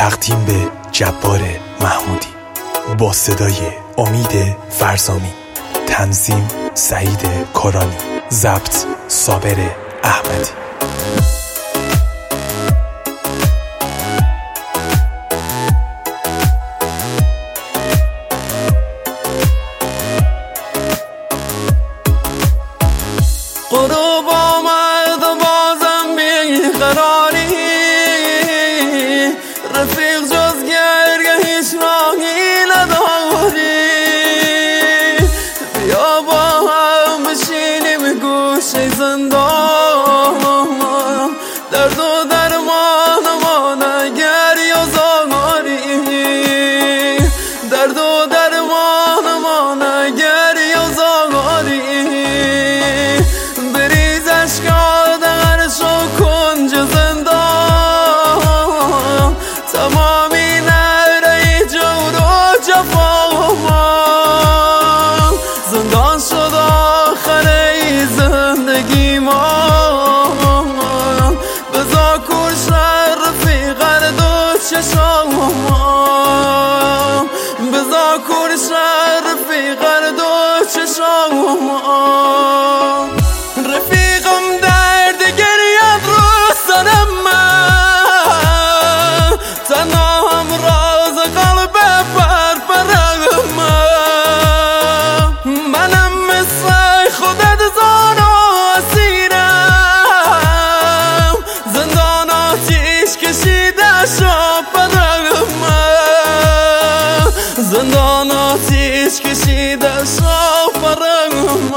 تقدیم به جبار محمودی با صدای امید فرزامی، تنظیم سعید کارانی، ضبط صابر احمدی. غروب آمد بازم بیقراری، رفیق جز گرگه هیچ راهی نداری. بیا با هم بشینیم گوشه زندان، درد و درمان ما نگر یا زاری. درد و درمان ما نگر یا زاری. تمامی نره جور و جفا زندان شد آخره زندگی ما. بزا کش رفیق دو چشام، بزا کش رفیق دو چشام. رفیقم درد گریت رو سرم تنها راز قلب پرپرم، منم مثل خودت زار و اسیرم، زندان آتیش کشیده شاپرم، زندان آتیش کشیده شاپرم.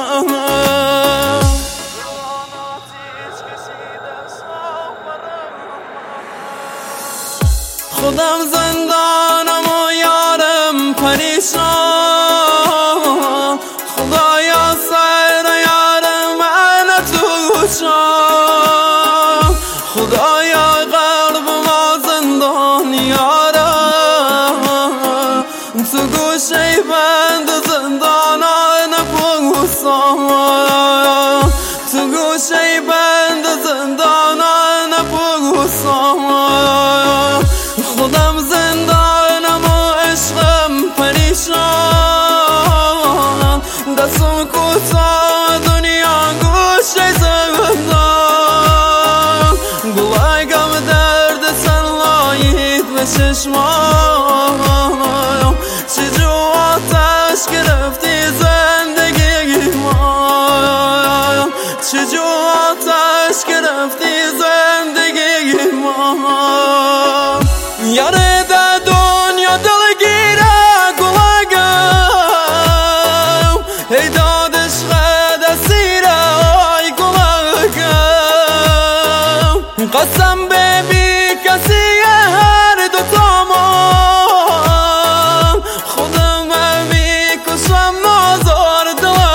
خودم زندانم و یارم پریشان، خدایا سر یارم من تو شام. خدایا قلب ما زندان یارم، تو گوشه بند زندانان بوسام، تو گوشه بند زندانان بوسام. خودم زندانم و عشقم پریشان، دستم کوتاه دنیا گوشه زندان. گلایگم درد سلایید به چشمام، چجور آتش گرفتی زندگی ما، چجور آتش گرفتی زندگی ما. یاره در دنیا دلگیره گلگم، ای دادش خد اسیره آی گلگم. قسم به بی کسی هر دو تامان، خودم میکشم نازار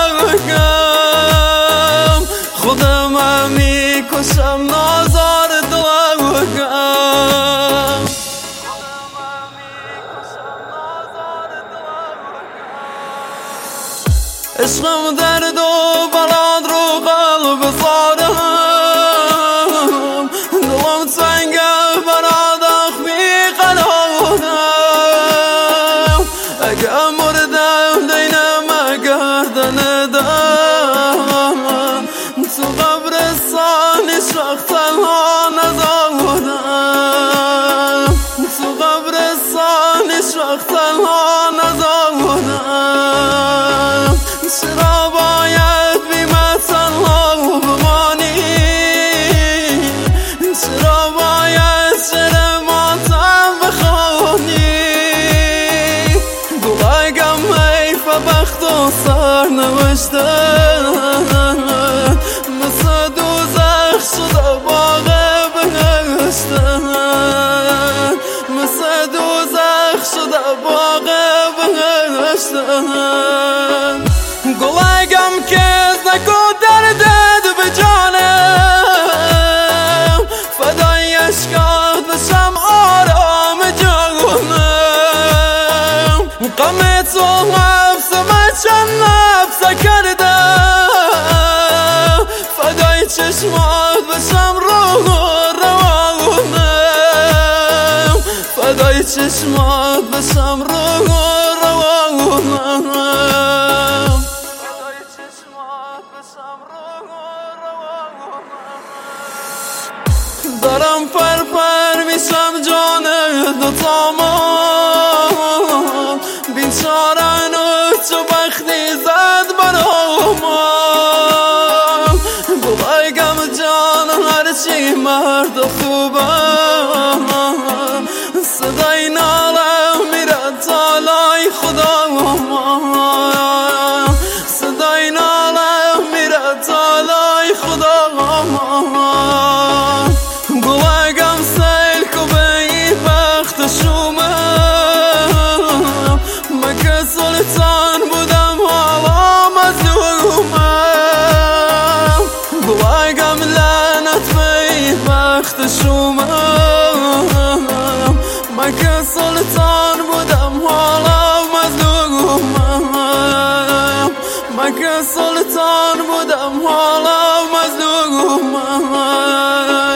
دلگم، خودم میکشم نازار دلگم. عشقم درد و بلاد رو قلب زارم، دلم تنگه برادخ بی قلادم. اگه مردم دینم گردن دم، تو قبرستانی شخص تنها نزادم، تو قبرستانی شخص تنها نزادم. چرا باید بی من تنها بمانی، چرا باید شعر ماتم بخوانی. گلگم حیف بخت و سرنوشتم، مثل دوزخ شده باغ بهشتم، مثل دوزخ شده باغ بهشتم. گلگم کس نکو دردت به جانم، فدای عشقت بشم آرام جانم. غم تو حبس من چند نفس کردم، فدای چشمات بشم روح و روانم، فدای چشمات بشم دارم پر میشم جان دوتامان بیچاره چو بختی زد برامم بگم جان هرچی مرد خوبم صدای نالم میره تالای خدا صدای نالم میره تالای خدا بگم سیل کو به این بخت شومم من که سلطان بودم حالا مظلومم بگم لعنت به این بخت شومم من که سلطان بودم حالا مظلومم من که سلطان بودم حالا مظلومم